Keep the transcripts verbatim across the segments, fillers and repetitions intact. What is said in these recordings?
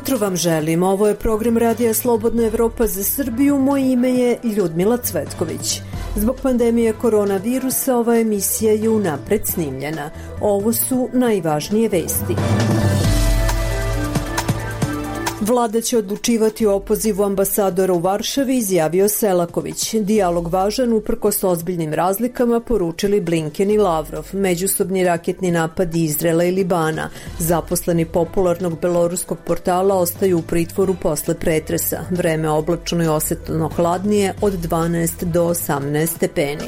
jutro vam želim. Ovo je program Radija Slobodna Evropa za Srbiju. Moje ime je Ljudmila Cvetković. Zbog pandemije koronavirusa ova emisija je unapred snimljena. Ovo su najvažnije vesti. Vlada će odlučivati o opozivu ambasadora u Varšavi, izjavio Selaković. Dijalog važan uprkos ozbiljnim razlikama, poručili Blinken i Lavrov. Međusobni raketni napadi Izraela i Libana. Zaposleni popularnog beloruskog portala ostaju u pritvoru posle pretresa. Vreme oblačno i osetno hladnije od dvanaest do osamnaest stepeni.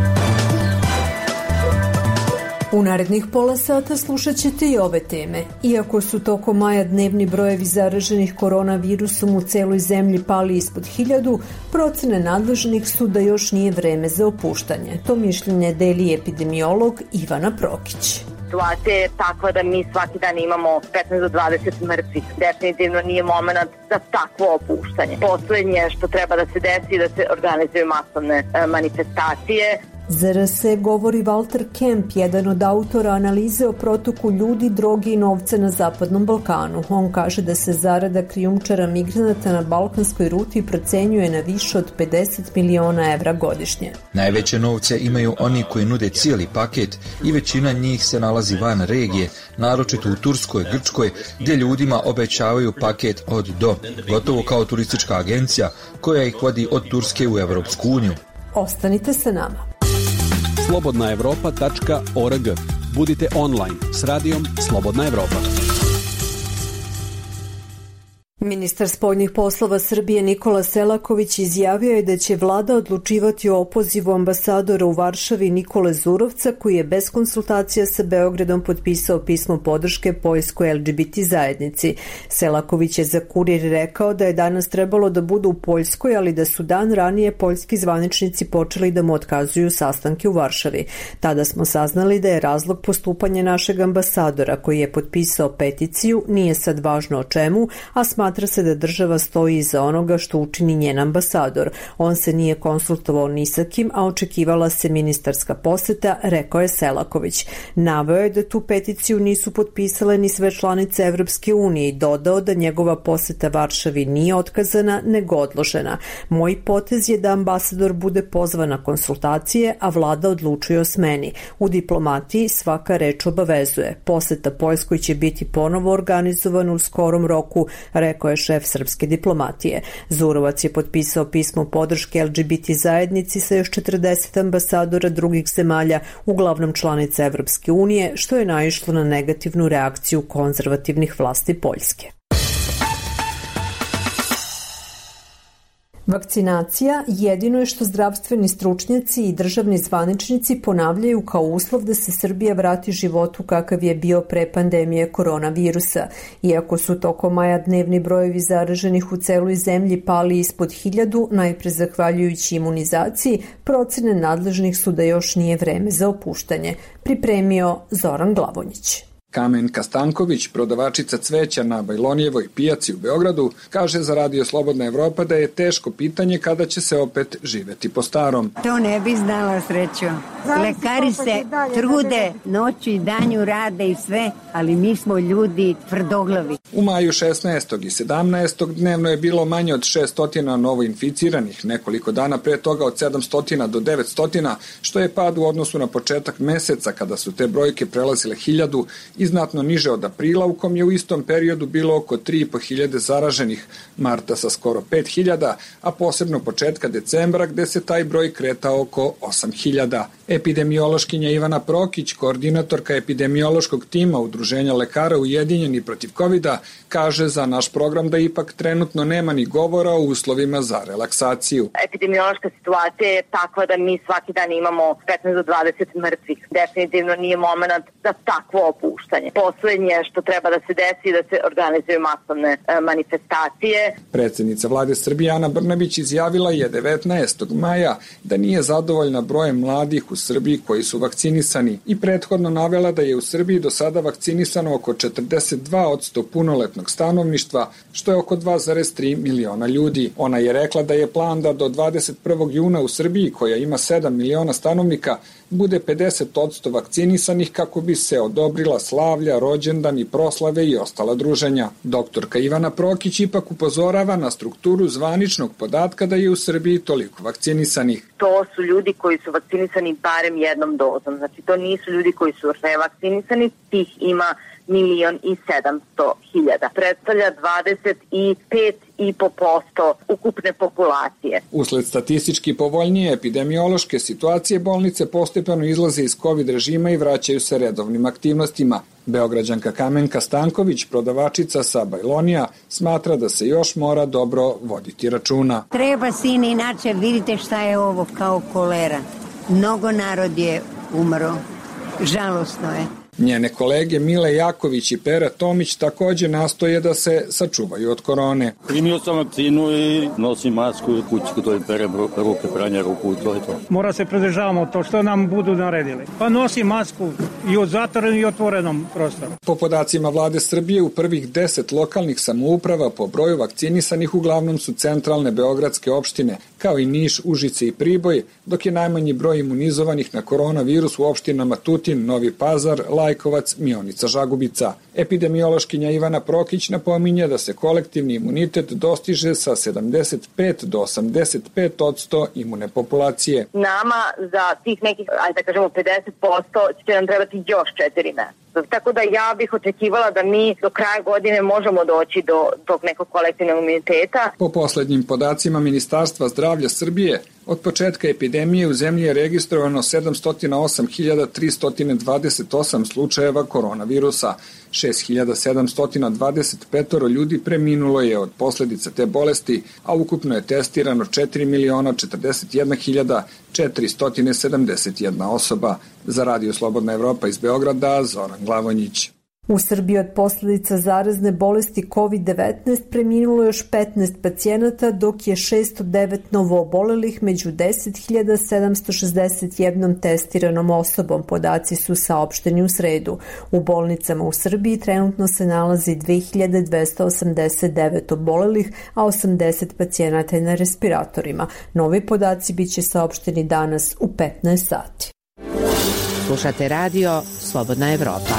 U narednih pola sata slušat ćete i ove teme. Iako su tokom maja dnevni brojevi zaraženih koronavirusom u celoj zemlji pali ispod hiljadu, procene nadležnih su da još nije vreme za opuštanje. To mišljenje deli epidemiolog Ivana Prokić. Situacija je takva da mi svaki dan imamo petnaest do dvadeset mrtvih. Definitivno nije moment za takvo opuštanje. Poslednje što treba da se desi da se organizuju masovne manifestacije. Za R S govori Walter Kemp, jedan od autora analize o protoku ljudi, droge i novca na Zapadnom Balkanu. On kaže da se zarada krijumčara migranata na balkanskoj ruti procenjuje na više od pedeset miliona evra godišnje. Najveće novce imaju oni koji nude cijeli paket i većina njih se nalazi van regije, naročito u Turskoj, Grčkoj, gdje ljudima obećavaju paket od do, gotovo kao turistička agencija koja ih vodi od Turske u Evropsku uniju. Ostanite sa nama. slobodna evropa tačka org. Budite online s radijom Slobodna Evropa. Ministar spoljnih poslova Srbije Nikola Selaković izjavio je da će vlada odlučivati o opozivu ambasadora u Varšavi Nikole Zurovca, koji je bez konsultacija sa Beogradom potpisao pismo podrške poljskoj L G B T zajednici. Selaković je za Kurir rekao da je danas trebalo da budu u Poljskoj, ali da su dan ranije poljski zvaničnici počeli da mu otkazuju sastanke u Varšavi. Tada smo saznali da je razlog postupanja našeg ambasadora, koji je potpisao peticiju, nije sad važno o čemu, a smatra Smatra se da država stoji iza onoga što učini njen ambasador. On se nije konsultovao ni sa kim, a očekivala se ministarska poseta, rekao je Selaković. Naveo je da tu peticiju nisu potpisale ni sve članice Evropske unije i dodao da njegova poseta Varšavi nije otkazana, nego odložena. Moj potez je da ambasador bude pozvan na konsultacije, a vlada odlučuje o smeni. U diplomatiji svaka reč obavezuje. Poseta Poljskoj će biti ponovo organizovana u skorom roku, rekao je šef srpske diplomatije. Zurovac je potpisao pismo podrške L G B T zajednici sa još četrdeset ambasadora drugih zemalja, uglavnom članica Evropske unije, što je naišlo na negativnu reakciju konzervativnih vlasti Poljske. Vakcinacija jedino je što zdravstveni stručnjaci i državni zvaničnici ponavljaju kao uslov da se Srbija vrati životu kakav je bio pre pandemije koronavirusa. Iako su tokom maja dnevni brojevi zaraženih u celoj zemlji pali ispod hiljadu, najpre zahvaljujući imunizaciji, procene nadležnih su da još nije vreme za opuštanje. Pripremio Zoran Glavonjić. Kamenka Stanković, prodavačica cveća na Bajlonijevoj pijaci u Beogradu, kaže za Radio Slobodna Evropa da je teško pitanje kada će se opet živeti po starom. To ne bi znala, srećo. Lekari se trude, noću i danju rade i sve, ali mi smo ljudi tvrdoglavi. U maju šesnaestog i sedamnaestog dnevno je bilo manje od šesto novoinficiranih, nekoliko dana pre toga od sedamsto do devetsto, što je pad u odnosu na početak meseca kada su te brojke prelazile hiljadu i znatno niže od aprila, u kom je u istom periodu bilo oko tri i po hiljade zaraženih, marta sa skoro pet hiljada, a posebno početka decembra gde se taj broj kretao oko osam hiljada. Epidemiološkinja Ivana Prokić, koordinatorka epidemiološkog tima Udruženja lekara Ujedinjeni protiv kovida, kaže za naš program da ipak trenutno nema ni govora o uslovima za relaksaciju. Epidemiološka situacija je takva da mi svaki dan imamo petnaest do dvadeset mrtvih. Definitivno nije moment za takvo opuštanje. Poslednje što treba da se desi da se organizuju masovne manifestacije. Predsednica vlade Srbije Ana Brnabić izjavila je devetnaestog maja da nije zadovoljna brojem mladih u Srbiji koji su vakcinisani i prethodno navela da je u Srbiji do sada vakcinisano oko četrdeset dva posto punoletnog stanovništva, što je oko dva zarez tri miliona ljudi. Ona je rekla da je plan da do dvadeset prvog juna u Srbiji, koja ima sedam miliona stanovnika, bude pedeset posto vakcinisanih kako bi se odobrila slaba slavlja, rođendani, proslave i ostala druženja. Doktorka Ivana Prokić ipak upozorava na strukturu zvaničnog podatka da je u Srbiji toliko vakcinisanih. To su ljudi koji su vakcinisani barem jednom dozom. Znači, to nisu ljudi koji su revakcinisani, tih ima milion i sedamsto hiljada. Predstavlja dvadeset pet i po posto ukupne populacije. Usled statistički povoljnije epidemiološke situacije, bolnice postepeno izlaze iz COVID režima i vraćaju se redovnim aktivnostima. Beograđanka Kamenka Stanković, prodavačica sa Bajlonija, smatra da se još mora dobro voditi računa. Treba, sine, inače vidite šta je ovo kao kolera. Mnogo narod je umro. Žalosno je. Njene kolege Mile Jaković i Pera Tomić takođe nastoje da se sačuvaju od korone. Primio sam vakcinu i nosim masku u kući, to je perem ruke, pranja ruku, to je to. Mora se pridržavamo to što nam budu naredili. Pa nosim masku i u zatvorenom i otvorenom prostoru. Po podacima vlade Srbije, u prvih deset lokalnih samouprava po broju vakcinisanih uglavnom su centralne beogradske opštine, kao i Niš, Užice i Priboj, dok je najmanji broj imunizovanih na koronavirus u opštinama Tutin, Novi Pazar, Lajkovac, Mionica, Žagubica. Epidemiološkinja Ivana Prokić napominje da se kolektivni imunitet dostiže sa sedamdeset pet do osamdeset pet odsto imune populacije. Nama za tih nekih, ajde da kažemo pedeset posto će nam trebati još četiri meseca. Tako da ja bih očekivala da mi do kraja godine možemo doći do tog nekog kolektivnog imuniteta. Po poslednjim podacima Ministarstva zdravlja Srbije, od početka epidemije u zemlji je registrovano sedamsto osam hiljada tristo dvadeset osam slučajeva koronavirusa. šest hiljada sedamsto dvadeset pet ljudi preminulo je od posledica te bolesti, a ukupno je testirano četiri miliona četrdeset jedna hiljada četiristo sedamdeset jedna osoba. Za Radio Slobodna Evropa iz Beograda, Zoran Glavonjić. U Srbiji od posljedica zarazne bolesti kovid devetnaest preminulo još petnaest pacijenata, dok je šesto devet novoobolelih među deset hiljada sedamsto šezdeset jedna testiranom osobom. Podaci su saopšteni u sredu. U bolnicama u Srbiji trenutno se nalazi dve hiljade dvesta osamdeset devet obolelih, a osamdeset pacijenata je na respiratorima. Novi podaci biće saopšteni danas u petnaest sati. Slušate radio Slobodna Evropa.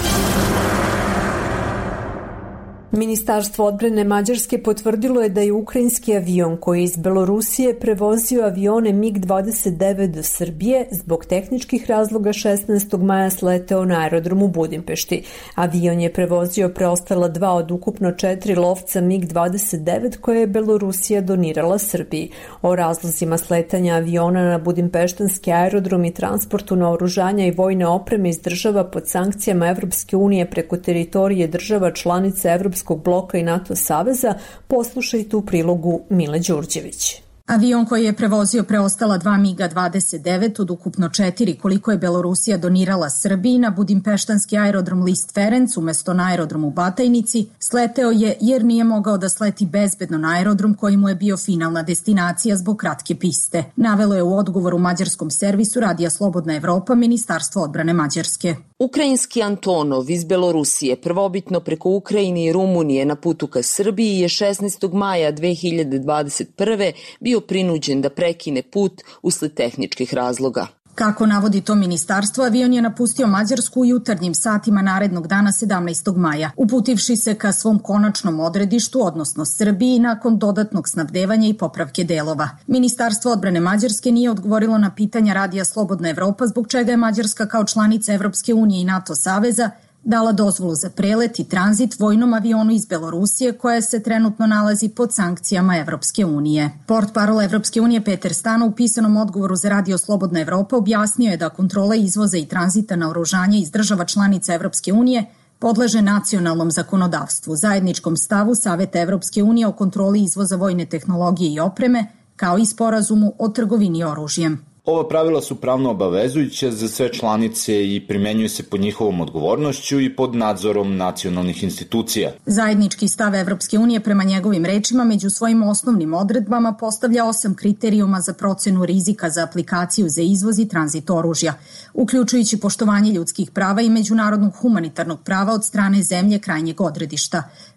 Ministarstvo odbrane Mađarske potvrdilo je da je ukrajinski avion koji je iz Belorusije prevozio avione mig dvadeset devet do Srbije zbog tehničkih razloga šesnaestog maja sleteo na aerodrom u Budimpešti. Avion je prevozio preostala dva od ukupno četiri lovca mig dvadeset devet koje je Belorusija donirala Srbiji. O razlozima sletanja aviona na budimpeštanski aerodrom i transportu naoružanja i vojne opreme iz država pod sankcijama Evropske unije preko teritorije država članica Evropske bloka i NATO saveza, poslušajte u prilogu Mile Đurđević. Avion koji je prevozio preostala dva miga dvadeset devet od ukupno četiri koliko je Belorusija donirala Srbiji na budimpeštanski aerodrom List Ferenc umesto na aerodromu Batajnici sleteo je jer nije mogao da sleti bezbedno na aerodrom koji mu je bio finalna destinacija zbog kratke piste. Navelo je u odgovoru mađarskom servisu Radija Slobodna Evropa Ministarstvo odbrane Mađarske. Ukrajinski Antonov iz Belorusije prvobitno preko Ukrajine i Rumunije na putu ka Srbiji je šesnaestog maja dve hiljade dvadeset prve bio prinuđen da prekine put usled tehničkih razloga. Kako navodi to ministarstvo, avion je napustio Mađarsku u jutarnjim satima narednog dana sedamnaestog maja, uputivši se ka svom konačnom odredištu, odnosno Srbiji, nakon dodatnog snabdevanja i popravke delova. Ministarstvo odbrane Mađarske nije odgovorilo na pitanja Radija Slobodna Evropa zbog čega je Mađarska kao članica Evropske unije i NATO saveza dala dozvolu za prelet i tranzit vojnom avionu iz Belorusije koja se trenutno nalazi pod sankcijama Evropske unije. Portparol Evropske unije Peter Stano u pisanom odgovoru za Radio Slobodna Evropa objasnio je da kontrola izvoza i tranzita naoružanja iz država članica Evropske unije podleže nacionalnom zakonodavstvu, zajedničkom stavu Saveta Evropske unije o kontroli izvoza vojne tehnologije i opreme, kao i sporazumu o trgovini oružjem. Ova pravila su pravno obavezujuća za sve članice i primenjuju se pod njihovom odgovornošću i pod nadzorom nacionalnih institucija. Zajednički stav Evropske unije prema njegovim rečima među svojim osnovnim odredbama postavlja osam kriterijuma za procenu rizika za aplikaciju za izvoz i tranzit oružja, uključujući poštovanje ljudskih prava i međunarodnog humanitarnog prava od strane zemlje krajnjeg odredišta,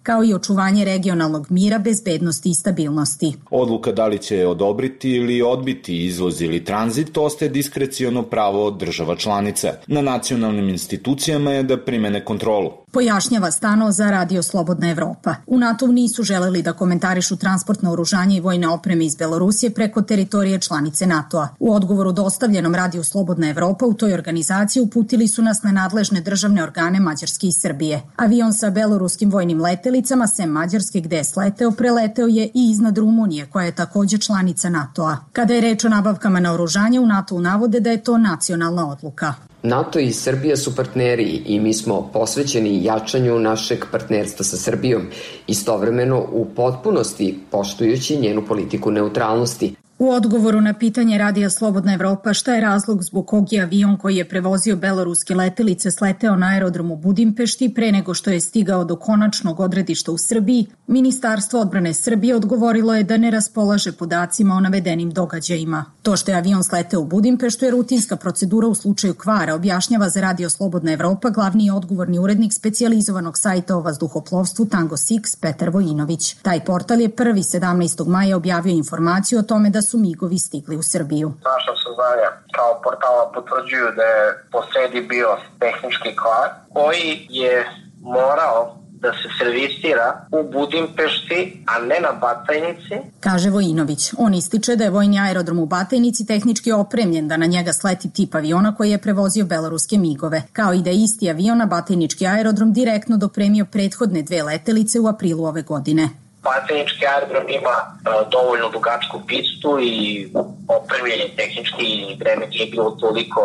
kao i očuvanje regionalnog mira, bezbednosti i stabilnosti. Odluka da li će odobriti ili odbiti izvoz ili tranzit ostaje diskreciono pravo država članica. Na nacionalnim institucijama je da primene kontrolu. Pojašnjava Stano za Radio Slobodna Evropa. U NATO-u nisu želeli da komentarišu transport naoružanja i vojne opreme iz Belorusije preko teritorije članice NATO-a. U odgovoru dostavljenom Radio Slobodna Evropa u toj organizaciji uputili su nas na nadležne državne organe Mađarske i Srbije. Avion sa beloruskim vojnim letelicama, sem Mađarske gde je sleteo, preleteo je i iznad Rumunije, koja je takođe članica NATO-a. Kada je reč o nabavkama naoružanja, u NATO-u navode da je to nacionalna odluka. NATO i Srbija su partneri i mi smo posvećeni jačanju našeg partnerstva sa Srbijom, istovremeno u potpunosti poštujući njenu politiku neutralnosti. U odgovoru na pitanje Radija Slobodna Evropa šta je razlog zbog kog je avion koji je prevozio beloruske letelice sleteo na aerodromu Budimpešti pre nego što je stigao do konačnog odredišta u Srbiji, Ministarstvo odbrane Srbije odgovorilo je da ne raspolaže podacima o navedenim događajima. To što je avion sleteo u Budimpeštu je rutinska procedura u slučaju kvara, objašnjava za Radio Slobodna Evropa glavni i odgovorni urednik specijalizovanog sajta o vazduhoplovstvu Tango Six Petar Vojinović. Taj portal je prvi sedamnaestog maja objavio informaciju o tome da su migovi stigli u Srbiju. Naša saznanja kao portala potvrđuju da je posredi bio tehnički kvar koji je morao da se servisira u Budimpešti, a ne na Batajnici, kaže Vojinović. On ističe da je vojni aerodrom u Batajnici tehnički opremljen da na njega sleti tip aviona koji je prevozio beloruske migove, kao i da je isti avion na Batajnički aerodrom direktno dopremio prethodne dve letelice u aprilu ove godine. Batajnički aerodrom ima uh, dovoljno dugačku pistu i opremljen je tehnički i vreme nije bilo toliko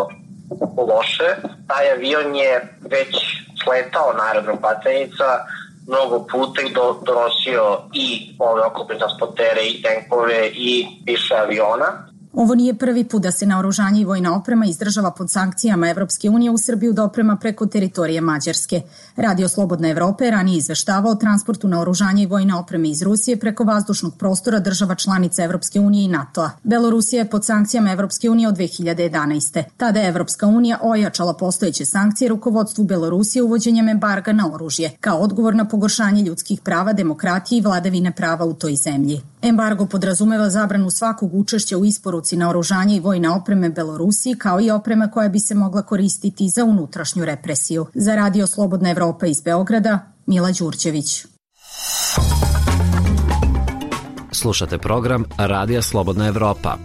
loše. Taj avion je već sletao na aerodrom Batajnica mnogo puta i do, donosio i ove oklopne transportere i tenkove i više aviona. Ovo nije prvi put da se naoružanje i vojna oprema iz država pod sankcijama Evropske unije u Srbiju doprema preko teritorije Mađarske. Radio Slobodna Evropa je ranije izveštavao o transportu naoružanja i vojne opreme iz Rusije preko vazdušnog prostora država članica Evropske unije i NATO-a. Belorusija je pod sankcijama Evropske unije od dve hiljade jedanaeste. Tada je Evropska unija ojačala postojeće sankcije rukovodstvu Belorusije uvođenjem embarga na oružje, kao odgovor na pogoršanje ljudskih prava, demokratije i vladavine prava u toj zemlji. Embargo podrazumeva zabranu svakog učešća u isporuci naoružanja i vojne opreme Belorusiji, kao i oprema koja bi se mogla koristiti za unutrašnju represiju. Za Radio Slobodna Evropa iz Beograda, Mila Đurđević. Slušate program Radija Slobodna Evropa.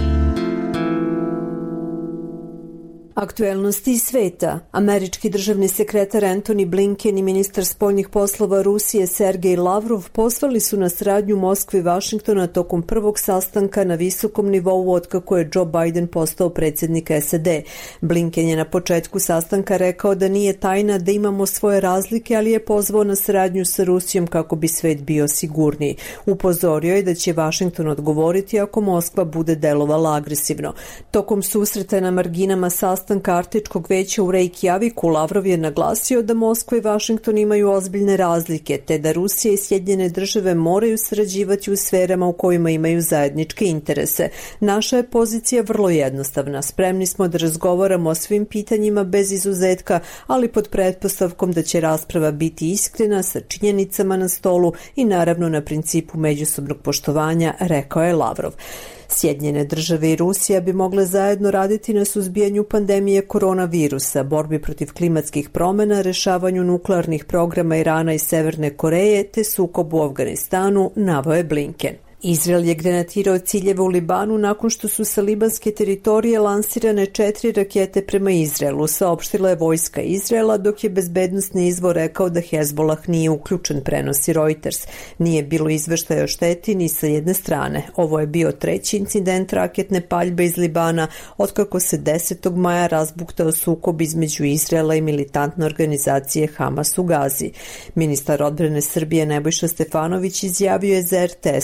Aktuelnosti iz sveta. Američki državni sekretar Antony Blinken i ministar spoljnih poslova Rusije Sergej Lavrov pozvali su na saradnju Moskve i Vašingtona tokom prvog sastanka na visokom nivou otkako je Joe Biden postao predsjednik S A D. Blinken je na početku sastanka rekao da nije tajna da imamo svoje razlike, ali je pozvao na saradnju sa Rusijom kako bi svet bio sigurniji. Upozorio je da će Vašington odgovoriti ako Moskva bude delovala agresivno. Tokom susreta na marginama sastanka sastanka Arktičkog veća u Reykjaviku Lavrov je naglasio da Moskva i Vašington imaju ozbiljne razlike, te da Rusija i Sjedinjene države moraju sarađivati u sferama u kojima imaju zajedničke interese. Naša je pozicija vrlo jednostavna. Spremni smo da razgovaramo o svim pitanjima bez izuzetka, ali pod pretpostavkom da će rasprava biti iskrena sa činjenicama na stolu i naravno na principu međusobnog poštovanja, rekao je Lavrov. Sjedinjene države i Rusija bi mogle zajedno raditi na suzbijanju pandemije koronavirusa, borbi protiv klimatskih promjena, rešavanju nuklearnih programa Irana i Severne Koreje te sukobu u Afganistanu, naveo je Blinken. Izrael je granatirao ciljeve u Libanu nakon što su sa libanske teritorije lansirane četiri rakete prema Izraelu, saopštila je vojska Izraela, dok je bezbednosni izvor rekao da Hezbolah nije uključen, prenosi Reuters. Nije bilo izveštaja o šteti ni sa jedne strane. Ovo je bio treći incident raketne paljbe iz Libana otkako se desetog maja razbuktao sukob između Izraela i militantne organizacije Hamas u Gazi. Ministar odbrane Srbije Nebojša Stefanović izjavio je za R T S da je svi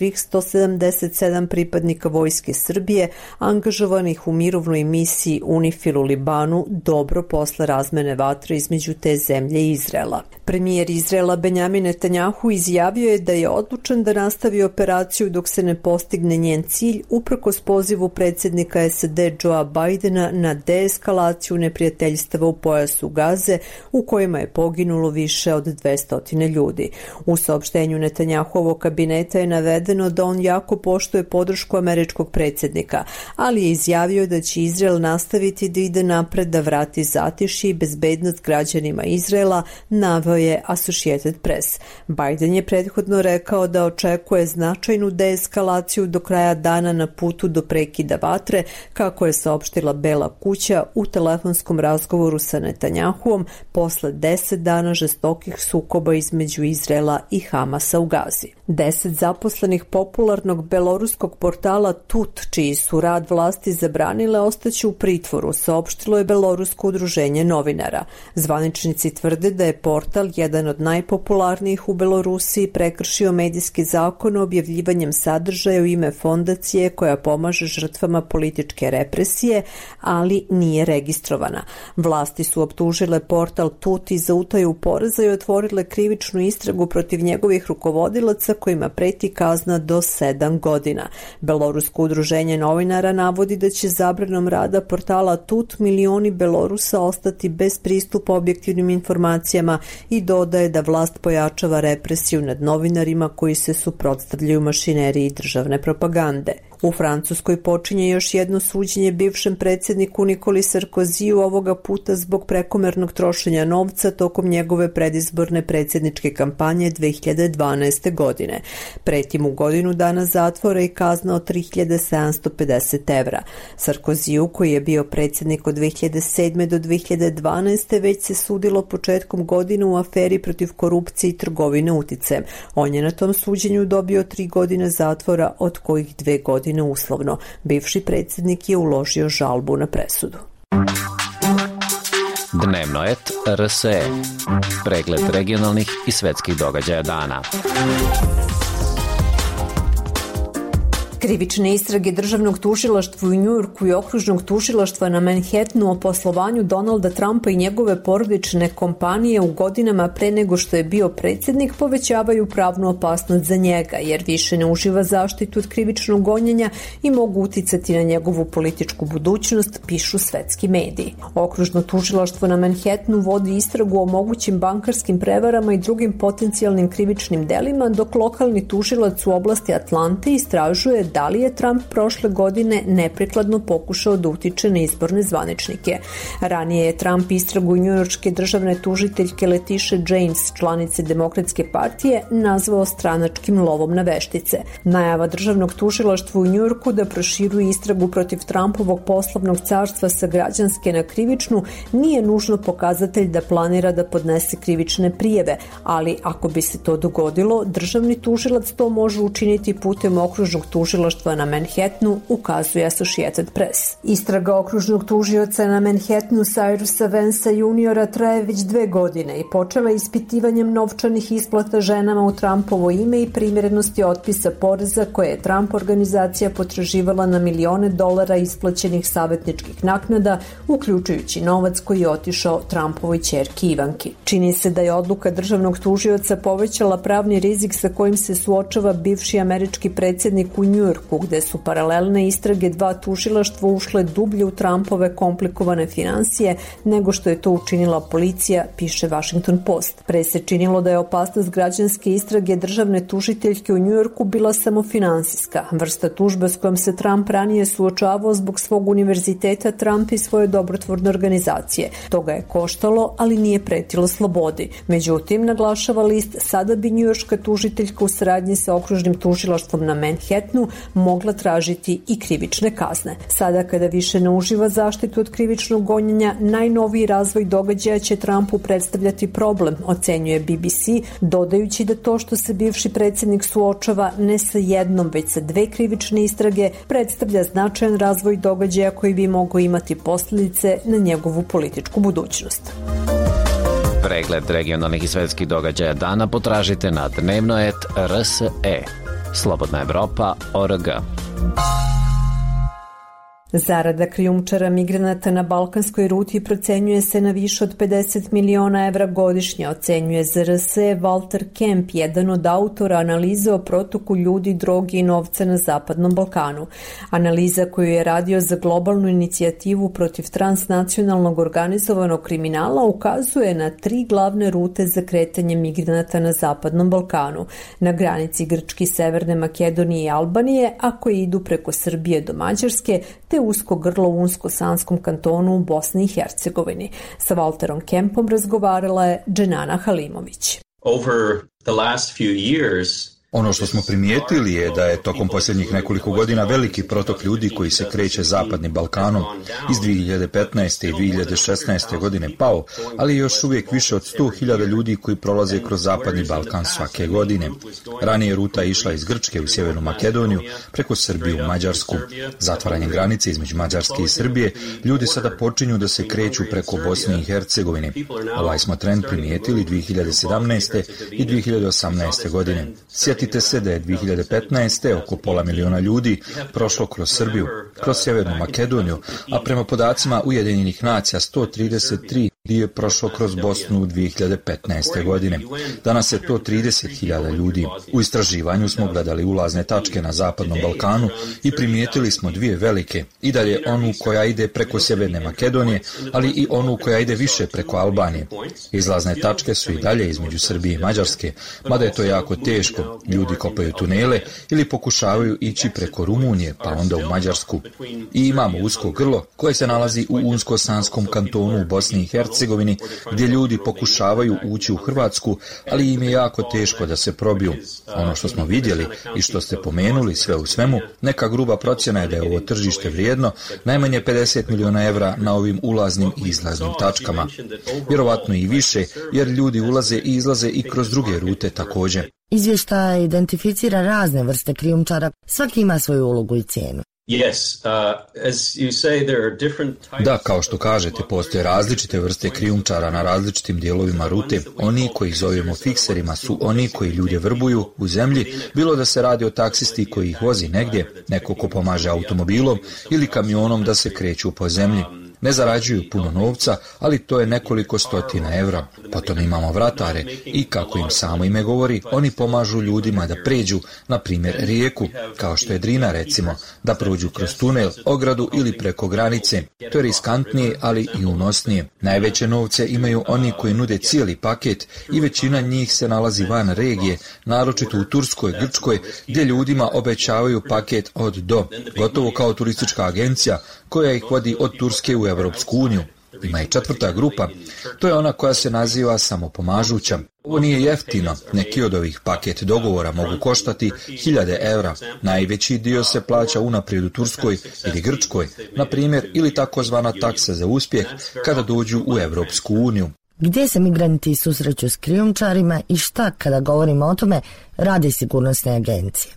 svih sto sedamdeset sedam pripadnika Vojske Srbije angažovanih u mirovnoj misiji UNIFIL u Libanu dobro posle razmene vatre između te zemlje i Izraela. Premijer Izraela Benjamin Netanjahu izjavio je da je odlučan da nastavi operaciju dok se ne postigne njen cilj uprkos pozivu predsjednika S A D Joea Bidena na deeskalaciju neprijateljstava u pojasu Gaze u kojima je poginulo više od dvesta ljudi. U saopštenju Netanjahuovog kabineta je navedeno da on jako poštuje podršku američkog predsjednika, ali je izjavio da će Izrael nastaviti da ide napred da vrati zatišje i bezbednost građanima Izraela, naveo je Associated Press. Biden je prethodno rekao da očekuje značajnu deeskalaciju do kraja dana na putu do prekida vatre, kako je saopštila Bela kuća u telefonskom razgovoru sa Netanjahuom posle deset dana žestokih sukoba između Izraela i Hamasa u Gazi. Deset zaposlenih popularnog beloruskog portala Tut, čiji su rad vlasti zabranile, ostaće u pritvoru, saopštilo je Belorusko udruženje novinara. Zvaničnici tvrde da je portal, jedan od najpopularnijih u Belorusiji, prekršio medijski zakon objavljivanjem sadržaja u ime fondacije koja pomaže žrtvama političke represije, ali nije registrovana. Vlasti su optužile portal Tut i za utaju poreza i otvorile krivičnu istragu protiv njegovih rukovodilaca kojima preti kazna do sedam godina. Belorusko udruženje novinara navodi da će zabranom rada portala Tut milioni Belorusa ostati bez pristupa objektivnim informacijama i dodaje da vlast pojačava represiju nad novinarima koji se suprotstavljaju mašineriji državne propagande. U Francuskoj počinje još jedno suđenje bivšem predsjedniku Nikoli Sarkoziju, ovoga puta zbog prekomernog trošenja novca tokom njegove predizborne predsjedničke kampanje dve hiljade dvanaeste. godine. Preti mu godinu dana zatvora i kazna od tri hiljade sedamsto pedeset evra. Sarkoziju, koji je bio predsjednik od dve hiljade sedme. do dve hiljade dvanaeste. već se sudilo početkom godine u aferi protiv korupcije i trgovine uticajem. On je na tom suđenju dobio tri godine zatvora, od kojih dve godine uslovno. Bivši predsjednik je uložio žalbu na presudu. Dnevno et R S E. Pregled regionalnih i svetskih događaja dana. Krivične istrage državnog tužilaštva u Njujorku i okružnog tužilaštva na Manhattanu o poslovanju Donalda Trumpa i njegove porodične kompanije u godinama pre nego što je bio predsjednik povećavaju pravnu opasnost za njega, jer više ne uživa zaštitu od krivičnog gonjenja i mogu uticati na njegovu političku budućnost, pišu svetski mediji. Okružno tužilaštvo na Manhattanu vodi istragu o mogućim bankarskim prevarama i drugim potencijalnim krivičnim delima, dok lokalni tužilac u oblasti Atlante istražuje da li je Trump prošle godine neprikladno pokušao da utiče na izborne zvaničnike. Ranije je Trump istragu njujorške državne tužiteljke Letiše James, članice Demokratske partije, nazvao stranačkim lovom na veštice. Najava državnog tužilaštva u Njujorku da proširuje istragu protiv Trumpovog poslovnog carstva sa građanske na krivičnu nije nužno pokazatelj da planira da podnese krivične prijeve, ali ako bi se to dogodilo, državni tužilac to može učiniti putem okružnog tužilaštva na Manhattanu, ukazuje Associated Press. Istraga okružnog tužioca na Manhattanu Cyrusa Vansa juniora traje već dve godine i počela ispitivanjem novčanih isplata ženama u Trumpovo ime i primjerenosti otpisa poreza koje je Trump organizacija potraživala na milione dolara isplaćenih savjetničkih naknada, uključujući novac koji je otišao Trumpovoj ćerki Ivanki. Čini se da je odluka državnog tužioca povećala pravni rizik sa kojim se suočava bivši američki predsjednik u Njujorku, gde su paralelne istrage dva tužilaštva ušle dublje u Trumpove komplikovane finansije nego što je to učinila policija, piše Washington Post. Pre se činilo da je opasnost građanske istrage državne tužiteljke u Njujorku bila samo finansijska, vrsta tužbe s kojom se Trump ranije suočavao zbog svog univerziteta Trump i svoje dobrotvorne organizacije. To ga je koštalo, ali nije pretilo slobodi. Međutim, naglašava list, sada bi njujorška tužiteljka u saradnji sa okružnim tužilaštvom na Manhattanu mogla tražiti i krivične kazne. Sada kada više ne uživa zaštitu od krivičnog gonjenja, najnoviji razvoj događaja će Trumpu predstavljati problem, ocenjuje B B C, dodajući da to što se bivši predsjednik suočava ne sa jednom, već sa dve krivične istrage, predstavlja značajan razvoj događaja koji bi mogao imati posljedice na njegovu političku budućnost. Pregled regionalnih i svetskih događaja dana potražite na dnevno et R S E. slobodna evropa tačka org. Zarada krijumčara migranata na balkanskoj ruti procenjuje se na više od pedeset miliona evra godišnje, ocenjuje Z R S Walter Kemp, jedan od autora analize o protoku ljudi, droge i novca na Zapadnom Balkanu. Analiza koju je radio za globalnu inicijativu protiv transnacionalnog organizovanog kriminala ukazuje na tri glavne rute za kretanje migranata na Zapadnom Balkanu, na granici Grčke, Severne Makedonije i Albanije, a koji idu preko Srbije do Mađarske, te usko grlo u Unsko-Sanskom kantonu u Bosni i Hercegovini. Sa Walterom Kempom razgovarala je Dženana Halimović. Over the last few years, ono što smo primijetili je da je tokom posljednjih nekoliko godina veliki protok ljudi koji se kreće Zapadnim Balkanom iz dvije hiljade petnaeste i dvije hiljade šesnaeste godine pao, ali još uvijek više od sto hiljada ljudi koji prolaze kroz Zapadni Balkan svake godine. Ranije ruta je išla iz Grčke u Sjevernu Makedoniju preko Srbije u Mađarsku. Zatvaranjem granice između Mađarske i Srbije ljudi sada počinju da se kreću preko Bosne i Hercegovine. Ovaj smo trend primijetili dvije hiljade sedamnaeste i dvije hiljade osamnaeste godine. Sjetite se da je dvije hiljade petnaeste. oko pola miliona ljudi prošlo kroz Srbiju, kroz Sjevernu Makedoniju, a prema podacima Ujedinjenih nacija sto trideset tri je prošlo kroz Bosnu u dvije hiljade petnaeste. godine. Danas je to trideset hiljada ljudi. U istraživanju smo gledali ulazne tačke na Zapadnom Balkanu i primijetili smo dvije velike, i dalje onu koja ide preko Sjeverne Makedonije, ali i onu koja ide više preko Albanije. Izlazne tačke su i dalje između Srbije i Mađarske, mada je to jako teško. Ljudi kopaju tunele ili pokušavaju ići preko Rumunije, pa onda u Mađarsku. I imamo usko grlo koje se nalazi u Unsko-Sanskom kantonu u Bosni i Hercegovini, gdje ljudi pokušavaju ući u Hrvatsku, ali im je jako teško da se probiju. Ono što smo vidjeli i što ste pomenuli, sve u svemu, neka gruba procjena je da je ovo tržište vrijedno najmanje pedeset miliona evra na ovim ulaznim i izlaznim tačkama. Vjerovatno i više, jer ljudi ulaze i izlaze i kroz druge rute također. Izvještaj identificira razne vrste krijumčara, svaki ima svoju ulogu i cijenu. Da, kao što kažete, postoje različite vrste krijumčara na različitim dijelovima rute. Oni koji zovemo fikserima su oni koji ljude vrbuju u zemlji, bilo da se radi o taksisti koji ih vozi negdje, neko ko pomaže automobilom ili kamionom da se kreću po zemlji. Ne zarađuju puno novca, ali to je nekoliko stotina evra. Potom imamo vratare i, kako im samo ime govori, oni pomažu ljudima da pređu, na primjer, rijeku, kao što je Drina recimo, da prođu kroz tunel, ogradu ili preko granice. To je riskantnije, ali i unosnije. Najveće novce imaju oni koji nude cijeli paket i većina njih se nalazi van regije, naročito u Turskoj, Grčkoj, gdje ljudima obećavaju paket od do, gotovo kao turistička agencija koja ih vodi od Turske u Evropsku uniju. Ima i četvrta grupa, to je ona koja se naziva samopomažuća. Ovo nije jeftino, neki od ovih paket dogovora mogu koštati hiljade evra. Najveći dio se plaća unaprijed u Turskoj ili Grčkoj, na primjer, ili takozvana taksa za uspjeh kada dođu u Evropsku uniju. Gdje se migranti susreću s krijumčarima i šta, kada govorimo o tome, rade sigurnosne agencije?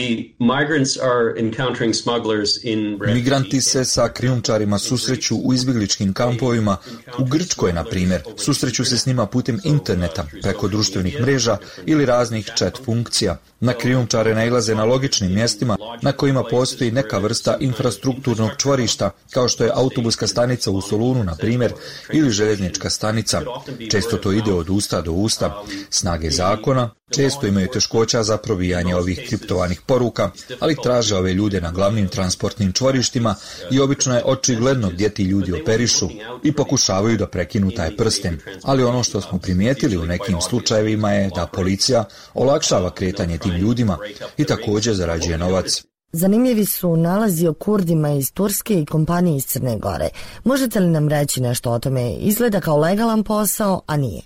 Migranti se sa krijumčarima susreću u izbjegličkim kampovima. U Grčkoj, na primjer, susreću se s njima putem interneta, preko društvenih mreža ili raznih chat funkcija. Na krijumčare nailaze na logičnim mjestima na kojima postoji neka vrsta infrastrukturnog čvorišta, kao što je autobuska stanica u Solunu, na primjer, ili željeznička stanica. Često to ide od usta do usta. Snage zakona često imaju teškoća za probijanje ovih kriptovanih poruka, ali traže ove ljude na glavnim transportnim čvorištima i obično je očigledno gdje ti ljudi operišu i pokušavaju da prekinu taj prsten. Ali ono što smo primijetili u nekim slučajevima je da policija olakšava kretanje tim ljudima i također zarađuje novac. Zanimljivi su nalazi o Kurdima iz Turske i kompanije iz Crne Gore. Možete li nam reći nešto o tome? Izgleda kao legalan posao, a nije.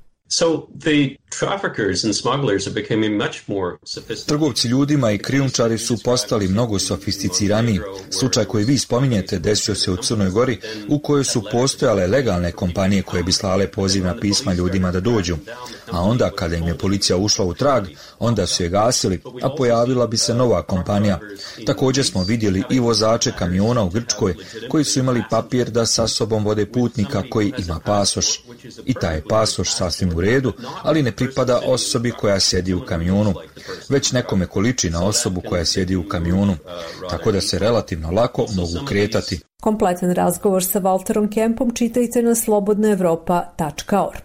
Trgovci ljudima i krijumčari su postali mnogo sofisticiraniji. Slučaj koji vi spominjete desio se u Crnoj Gori, u kojoj su postojale legalne kompanije koje bi slale pozivna pisma ljudima da dođu. A onda, kada im je policija ušla u trag, onda su je gasili, a pojavila bi se nova kompanija. Također smo vidjeli i vozače kamiona u Grčkoj, koji su imali papir da sa sobom vode putnika koji ima pasoš. I taj je pasoš sasvim u redu, ali ne pripada osobi koja sjedi u kamionu, već nekome ko liči na osobu koja sjedi u kamionu, tako da se relativno lako mogu kretati. Kompletan razgovor sa Walterom Kempom čitajte na slobodna evropa tačka org.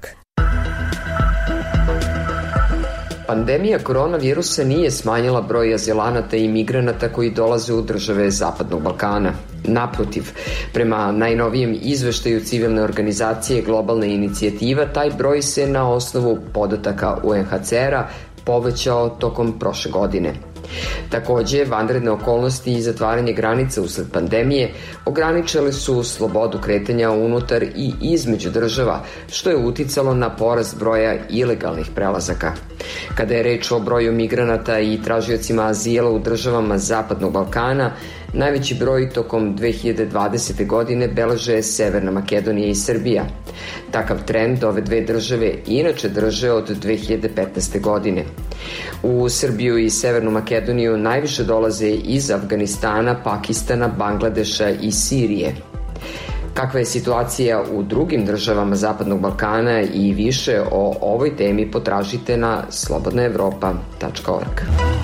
Pandemija koronavirusa nije smanjila broj azilanata i migranata koji dolaze u države Zapadnog Balkana. Naprotiv, prema najnovijem izveštaju civilne organizacije Globalna inicijativa, taj broj se na osnovu podataka U N H C R-a povećao tokom prošle godine. Takođe, vanredne okolnosti i zatvaranje granica usled pandemije ograničile su slobodu kretanja unutar i između država, što je uticalo na porast broja ilegalnih prelazaka. Kada je reč o broju migranata i tražiocima azila u državama Zapadnog Balkana, najveći broj tokom dve hiljade dvadesete. godine beleže Severna Makedonija i Srbija. Takav trend ove dve države inače drže od dve hiljade petnaeste. godine. U Srbiju i Severnu Makedoniju najviše dolaze iz Afganistana, Pakistana, Bangladeša i Sirije. Kakva je situacija u drugim državama Zapadnog Balkana i više o ovoj temi potražite na slobodna evropa tačka org.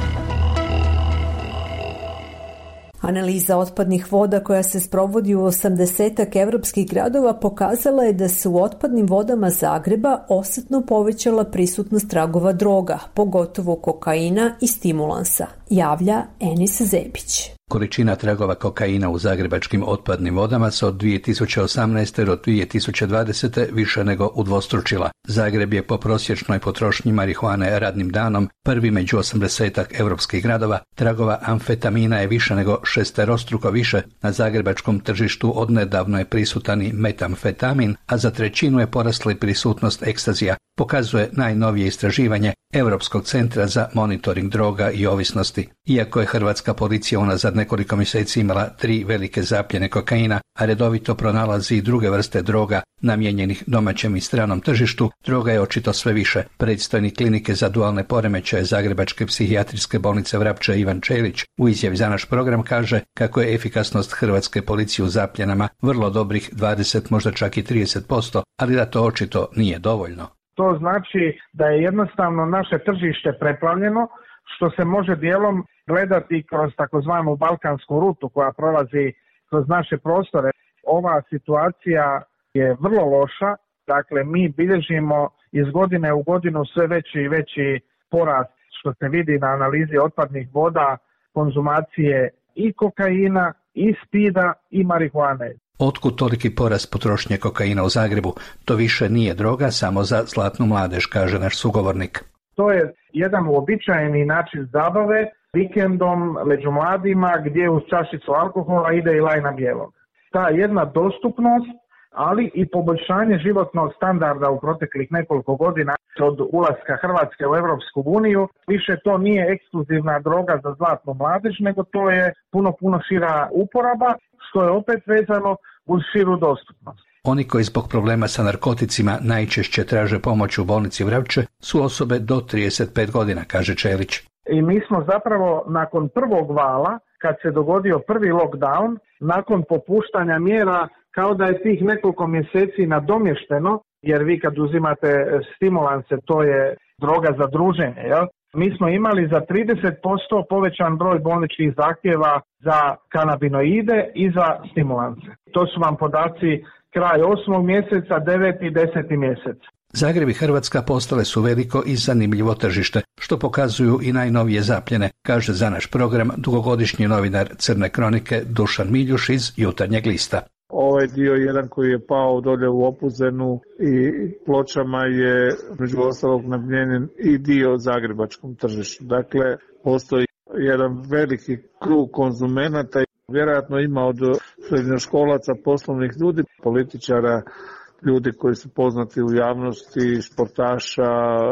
Analiza otpadnih voda koja se sprovodi u osamdesetak evropskih gradova pokazala je da se u otpadnim vodama Zagreba osetno povećala prisutnost tragova droga, pogotovo kokaina i stimulansa, javlja Enis Zebić. Količina tragova kokaina u zagrebačkim otpadnim vodama se od dvije tisuće osamnaeste. do dvije tisuće dvadesete. više nego udvostručila. Zagreb je po prosječnoj potrošnji marihuane radnim danom prvi među osamdesetak evropskih gradova. Tragova amfetamina je više nego šesterostruko više. Na zagrebačkom tržištu odnedavno je prisutan i metamfetamin, a za trećinu je porasla i prisutnost ekstazija, pokazuje najnovije istraživanje Europskog centra za monitoring droga i ovisnosti. Iako je hrvatska policija unazad nekoliko mjeseci imala tri velike zapljene kokaina, a redovito pronalazi i druge vrste droga namijenjenih domaćem i stranom tržištu, droga je očito sve više. Predstojnik klinike za dualne poremećaje Zagrebačke psihijatrijske bolnice Vrapče Ivan Čelić u izjavi za naš program kaže kako je efikasnost hrvatske policije u zapljenama vrlo dobrih dvadeset, možda čak i trideset posto, ali da to očito nije dovoljno. To znači da je jednostavno naše tržište preplavljeno, što se može dijelom gledati kroz takozvanu balkansku rutu koja prolazi kroz naše prostore. Ova situacija je vrlo loša, dakle mi bilježimo iz godine u godinu sve veći i veći porast, što se vidi na analizi otpadnih voda, konzumacije i kokaina, i spida, i marihuane. Otkud toliki porast potrošnje kokaina u Zagrebu? To više nije droga samo za zlatnu mladež, kaže naš sugovornik. To je jedan uobičajeni način zabave vikendom među mladima gdje uz čašicu alkohola ide i lajna bijelog. Ta jedna dostupnost, ali i poboljšanje životnog standarda u proteklih nekoliko godina od ulaska Hrvatske u Europsku uniju, više to nije ekskluzivna droga za zlatnu mladež, nego to je puno, puno šira uporaba, što je opet vezano uz širu dostupnost. Oni koji zbog problema sa narkoticima najčešće traže pomoć u bolnici Vrapče su osobe do trideset pet godina, kaže Čelić. I mi smo zapravo nakon prvog vala, kad se dogodio prvi lockdown, nakon popuštanja mjera, kao da je tih nekoliko mjeseci nadomješteno, jer vi kad uzimate stimulanse, to je droga za druženje, jel? Mi smo imali za trideset posto povećan broj bolničkih zahtjeva za kanabinoide i za stimulanse. To su vam podaci kraj osmog mjeseca, deveti i deseti mjesec. Zagreb i Hrvatska postale su veliko i zanimljivo tržište, što pokazuju i najnovije zapljene, kaže za naš program dugogodišnji novinar Crne kronike Dušan Miljuš iz Jutarnjeg lista. Ovaj dio jedan koji je pao dolje u Opuzenu i Pločama je među ostalog namijenjen i dio zagrebačkom tržištu. Dakle, postoji jedan veliki krug konzumenata, vjerojatno ima od srednjoškolaca, poslovnih ljudi, političara, ljudi koji su poznati u javnosti, športaša,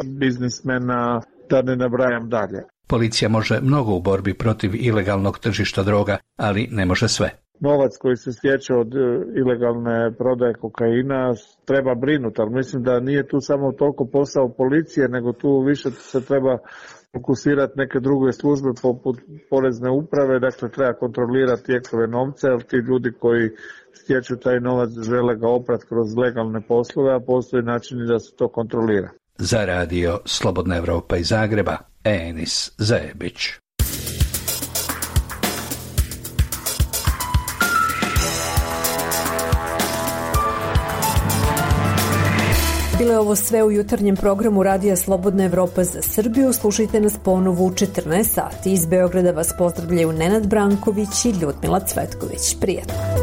biznismena, da ne nabrajam dalje. Policija može mnogo u borbi protiv ilegalnog tržišta droga, ali ne može sve. Novac koji se stječe od ilegalne prodaje kokaina treba brinuti, ali mislim da nije tu samo toliko posao policije, nego tu više se treba fokusirati neke druge službe poput porezne uprave, dakle treba kontrolirati tijekove novca, jer ti ljudi koji stječu taj novac žele ga oprati kroz legalne poslove, a postoji načini da se to kontrolira. Za radio Slobodna Evropa iz Zagreba, Enis Zajebić. Bilo je ovo sve u jutarnjem programu Radija Slobodna Evropa za Srbiju. Slušajte nas ponovo u četrnaest sati. Iz Beograda vas pozdravljaju Nenad Branković i Ljudmila Cvetković. Prijatno.